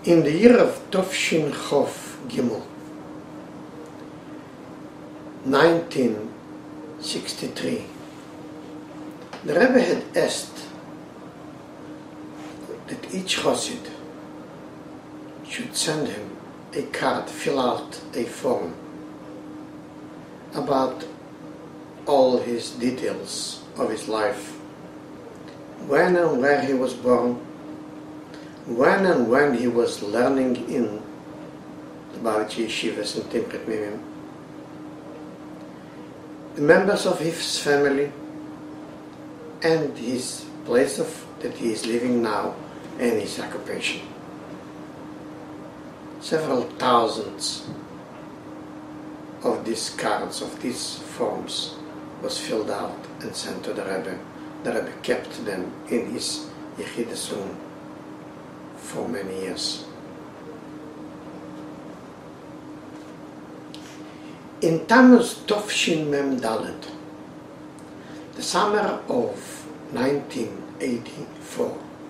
In the year of Tovshin Chov Gimel, 1963, the Rebbe had asked that each Chassid should send him a card, fill out a form about all his details of his life, when and where he was born, when he was learning in the Bavitcher Yeshivas and Timchet Mimim, the members of his family, and his place that he is living now, and his occupation. Several thousands of these cards, of these forms, was filled out and sent to the Rebbe. The Rebbe kept them in his Yechidus room for many years. In Tammuz Tovshin Mem Dalet, the summer of 1984,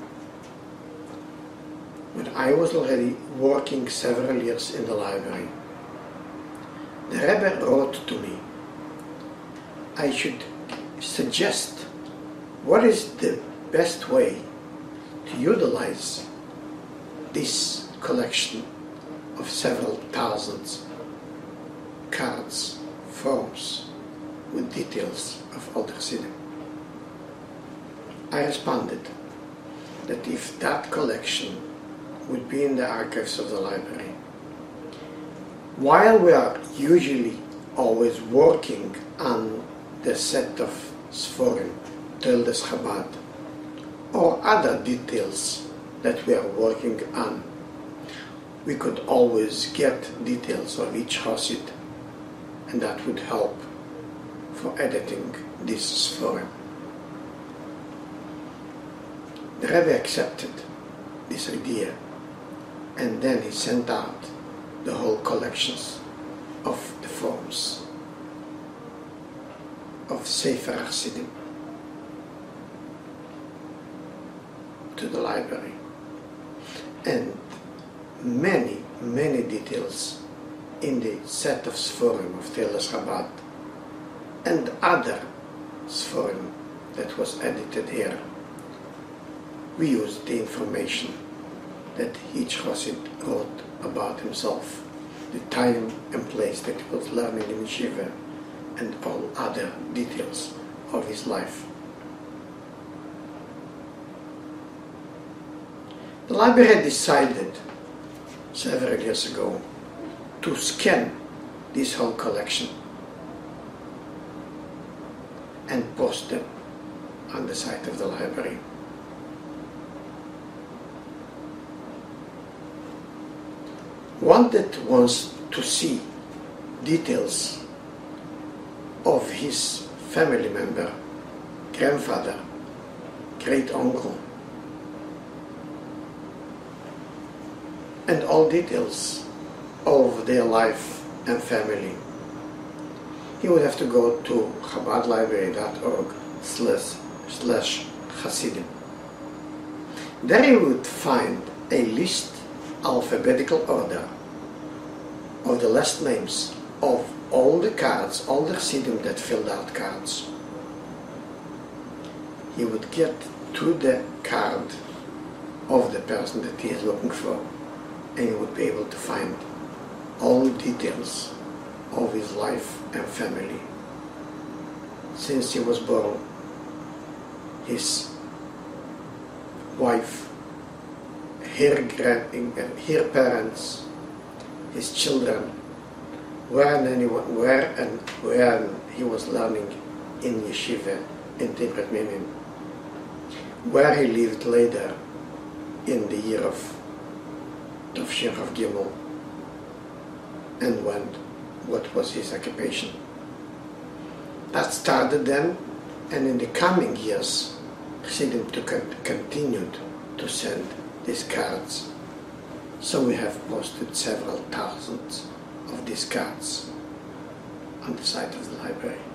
when I was already working several years in the library, the Rebbe wrote to me I should suggest what is the best way to utilize this collection of several thousands cards, forms with details of all the Chassidim. I responded that if that collection would be in the archives of the library, while we are usually always working on the set of Sforim, Toldos Chabad, or other details that we are working on, we could always get details of each Chassid, and that would help for editing this Sforim. The Rebbe accepted this idea, and then he sent out the whole collections of the forms of Sefer Chassidim to the library, and many details in the set of Sforim of Toldos Chabad and other Sforim that was edited here. We used the information that each Chassid wrote about himself, the time and place that he was learning in Yeshiva, and all other details of his life. The library had decided several years ago to scan this whole collection and post them on the site of the library. One that wants to see details of his family member, grandfather, great uncle, and all details of their life and family, he would have to go to chabadlibrary.org/Chassidim. There he would find a list, alphabetical order, of the last names of all the cards, all the Chassidim that filled out cards. He would get to the card of the person that he is looking for, and he would be able to find all details of his life and family. Since he was born, his wife, her parents, his children, when he was learning in Yeshiva, in Timchet Mimim, where he lived later in the year of Tovshin Chov Gimel, and what was his occupation. That started then, and in the coming years, Chassidim continued to send these cards. So we have posted several thousands of these cards on the site of the library.